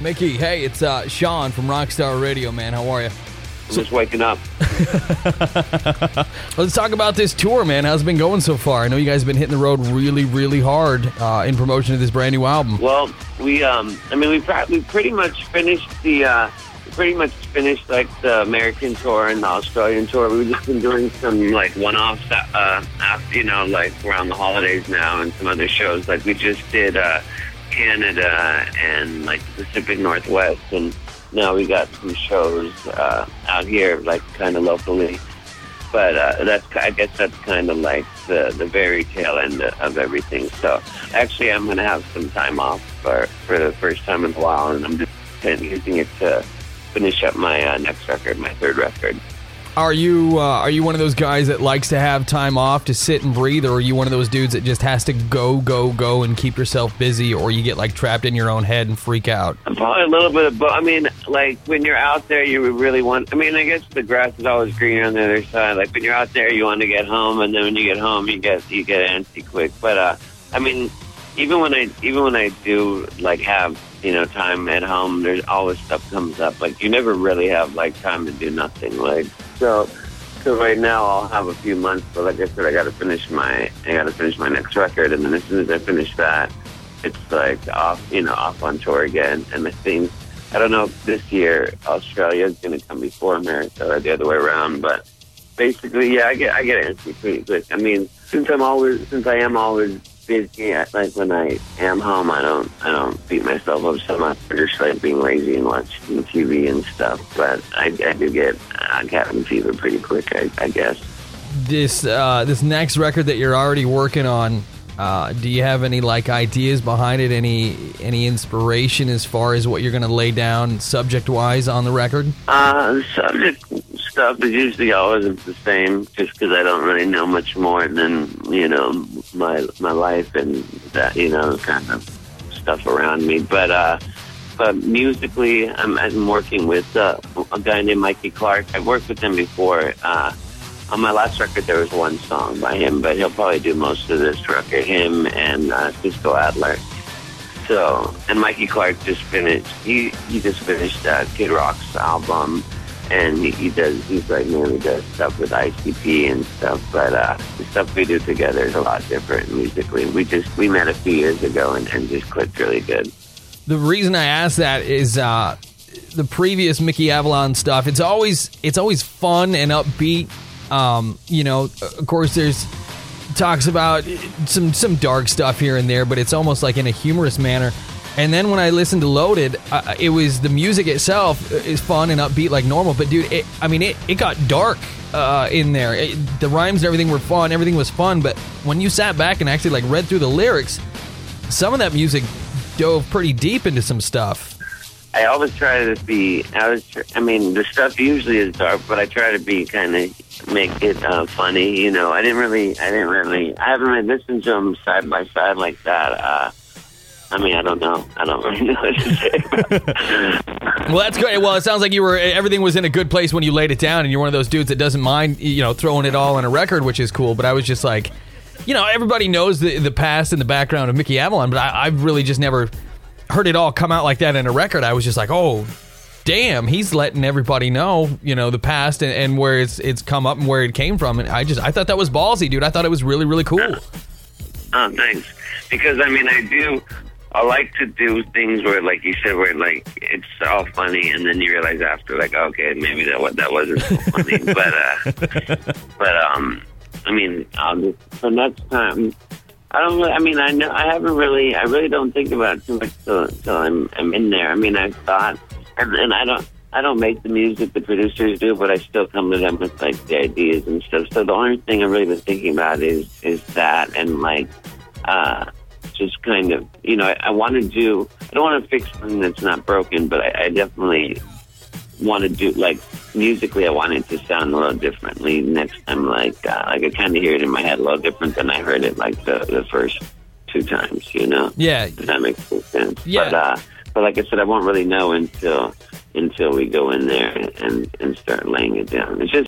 Mickey, hey, it's Sean from Rockstar Radio, man. How are you? I'm just waking up. Let's talk about this tour, man. How's it been going so far? I know you guys have been hitting the road really, really hard in promotion of this brand new album. Well, we pretty much finished the like the American tour and the Australian tour. We've just been doing some like one-offs, like around the holidays now, and some other shows. Like we just did Canada and like the Pacific Northwest, and now we got some shows out here, like kind of locally. But I guess that's kind of like the very tail end of everything. So actually, I'm going to have some time off for the first time in a while, and I'm just kind of using it to finish up my next record, my third record. Are you one of those guys that likes to have time off to sit and breathe, or are you one of those dudes that just has to go and keep yourself busy, or you get like trapped in your own head and freak out? I'm probably a little bit of both. I mean, like when you're out there, you really want. I mean, I guess the grass is always greener on the other side. Like when you're out there, you want to get home, and then when you get home, you get antsy quick. But I mean, even when I do like have time at home, there's always stuff comes up. Like you never really have like time to do nothing. Like so right now I'll have a few months, but like I said, I got to finish my next record, and then as soon as I finish that, it's like off on tour again. And I don't know if this year Australia is going to come before America or the other way around, but basically, yeah, I get antsy pretty quick. I mean, since I am always busy, like when I am home, I don't beat myself up so much for just like being lazy and watching TV and stuff. But I do get cabin fever pretty quick, I guess. This next record that you're already working on, do you have any like ideas behind it? Any inspiration as far as what you're going to lay down subject wise on the record? The subject stuff is usually always the same, just because I don't really know much more than my life and that kind of stuff around me. But musically, I'm working with a guy named Mikey Clark. I've worked with him before. On my last record, there was one song by him, but he'll probably do most of this record. Him and Cisco Adler. So, and Mikey Clark just finished. He just finished Kid Rock's album. And he's mainly does stuff with ICP and stuff, but the stuff we do together is a lot different musically. We met a few years ago and just clicked really good. The reason I ask that is the previous Mickey Avalon stuff. It's always fun and upbeat. Of course, there's talks about some dark stuff here and there, but it's almost like in a humorous manner. And then when I listened to Loaded, it was the music itself is fun and upbeat like normal. But dude, it got dark in there. The rhymes and everything were fun. Everything was fun. But when you sat back and actually like read through the lyrics, some of that music dove pretty deep into some stuff. I always try to be. The stuff usually is dark, but I try to be kind of make it funny. I haven't really listened to them side by side like that. I don't know. I don't really know what to say about it. Well, that's great. Well, it sounds like everything was in a good place when you laid it down, and you're one of those dudes that doesn't mind, throwing it all on a record, which is cool. But I was just like, everybody knows the past and the background of Mickey Avalon, but I've really just never heard it all come out like that in a record. I was just like, oh, damn, he's letting everybody know, the past and where it's come up and where it came from. And I thought that was ballsy, dude. I thought it was really, really cool. Oh, thanks. Because, I like to do things where, like you said, where like it's all funny, and then you realize after, like, okay, maybe that wasn't so funny. For next time, I don't really. I really don't think about it too much till I'm in there. I've thought, and I don't make the music the producers do, but I still come to them with like the ideas and stuff. So the only thing I've really been thinking about is that, and like. Just kind of, I want to do, I don't want to fix something that's not broken, but I definitely want to do, like, musically, I want it to sound a little differently next time, like I kind of hear it in my head a little different than I heard it, like, the first two times, Yeah. Does that make sense? Yeah. But like I said, I won't really know until we go in there and start laying it down. It's just